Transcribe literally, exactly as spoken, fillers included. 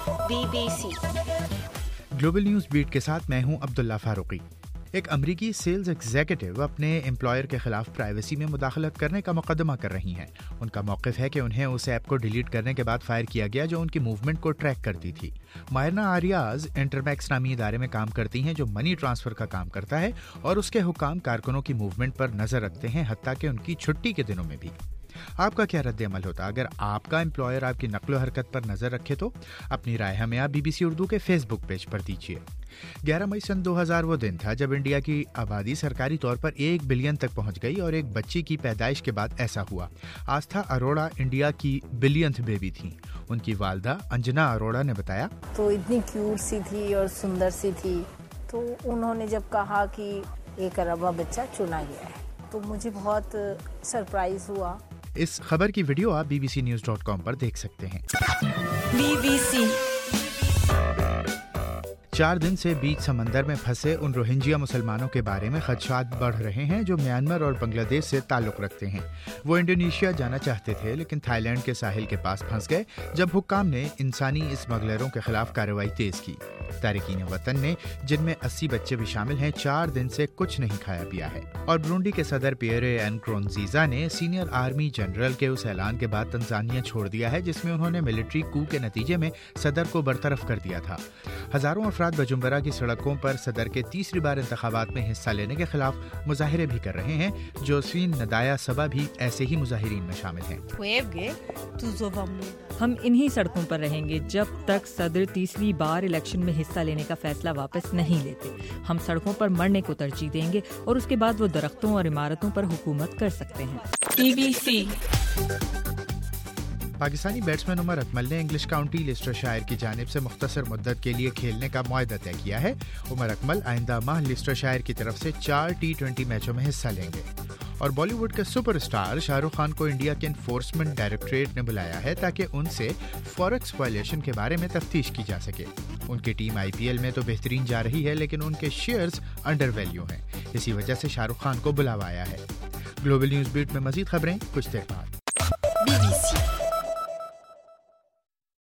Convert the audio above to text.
Be B C global news beat کے ساتھ میں ہوں عبداللہ فاروقی۔ ایک امریکی سیلز ایگزیکٹو اپنے امپلائر کے خلاف پرائیویسی میں مداخلت کرنے کا مقدمہ کر رہی ہیں۔ ان کا موقف ہے کہ انہیں اس ایپ کو ڈیلیٹ کرنے کے بعد فائر کیا گیا جو ان کی موومنٹ کو ٹریک کرتی تھی۔ مائرنا آریاز انٹرمیکس نامی ادارے میں کام کرتی ہیں جو منی ٹرانسفر کا کام کرتا ہے اور اس کے حکام کارکنوں کی موومنٹ پر نظر رکھتے ہیں، حتیٰ کہ ان کی چھٹی کے دنوں میں بھی۔ آپ کا کیا رد عمل ہوتا اگر آپ کا امپلائر آپ کی نقل و حرکت پر نظر رکھے؟ تو اپنی رائے ہمیں آپ بی بی سی اردو کے فیس بک پیج پر دیجیے۔ گیارہ مئی سن دو ہزار وہ دن تھا جب انڈیا کی آبادی سرکاری طور پر ایک بلین تک پہنچ گئی اور ایک بچی کی پیدائش کے بعد ایسا ہوا۔ آستھا اروڑا انڈیا کی بلینتھ بیبی تھیں۔ ان کی والدہ انجنا اروڑا نے بتایا، تو اتنی کیوٹ سی تھی اور سندر سی تھی، تو انہوں نے جب کہا کہ ایک اربا بچہ چنا گیا ہے تو مجھے بہت سرپرائز ہوا۔ اس خبر کی ویڈیو آپ B B C news dot com پر دیکھ سکتے ہیں۔ بی بی سی چار دن سے بیچ سمندر میں پھنسے ان روہنجیا مسلمانوں کے بارے میں خدشات بڑھ رہے ہیں جو میانمار اور بنگلہ دیش سے تعلق رکھتے ہیں۔ وہ انڈونیشیا جانا چاہتے تھے لیکن تھائی لینڈ کے ساحل کے پاس پھنس گئے جب حکام نے انسانی اسمگلروں کے خلاف کارروائی تیز کی۔ تارکین وطن نے، جن میں اسی بچے بھی شامل ہیں، چار دن سے کچھ نہیں کھایا پیا ہے۔ اور برونڈی کے صدر پیئرے نکرونزیزا نے سینئر آرمی جنرل کے اس اعلان کے بعد تنزانیہ چھوڑ دیا ہے جس میں انہوں نے ملٹری کو کے نتیجے میں صدر کو برطرف کر دیا تھا۔ ہزاروں افراد بجمبرا کی سڑکوں پر صدر کے تیسری بار انتخابات میں حصہ لینے کے خلاف مظاہرے بھی کر رہے ہیں۔ جوسفین ندایا سبا بھی ایسے ہی مظاہرین میں شامل ہیں۔ ہم انہی سڑکوں پر رہیں گے جب تک صدر تیسری بار الیکشن میں حصہ لینے کا فیصلہ واپس نہیں لیتے۔ ہم سڑکوں پر مرنے کو ترجیح دیں گے اور اس کے بعد وہ درختوں اور عمارتوں پر حکومت کر سکتے ہیں۔ B B C Pakistani batsman Umar Akmal نے انگلش کاؤنٹی لیسٹرشائر کی جانب سے مختصر مدت کے لیے کھیلنے کا معاہدہ طے کیا ہے۔ عمر اکمل آئندہ ماہ لیسٹرشائر کی طرف سے چار ٹی ٹوینٹی میچوں میں حصہ لیں گے۔ اور بالی ووڈ کے سپر اسٹار شاہ رخ خان کو انڈیا کے انفورسمنٹ ڈائریکٹوریٹ نے بلایا ہے تاکہ ان سے فوریکس وائلیشن کے بارے میں تفتیش کی جا سکے۔ ان کی ٹیم آئی پی ایل میں تو بہترین جا رہی ہے لیکن ان کے شیئرز انڈر ویلیو ہیں، اسی وجہ سے شاہ رخ خان کو بلاوا آیا ہے۔ گلوبل نیوز بیٹ میں مزید خبریں کچھ دیر بعد۔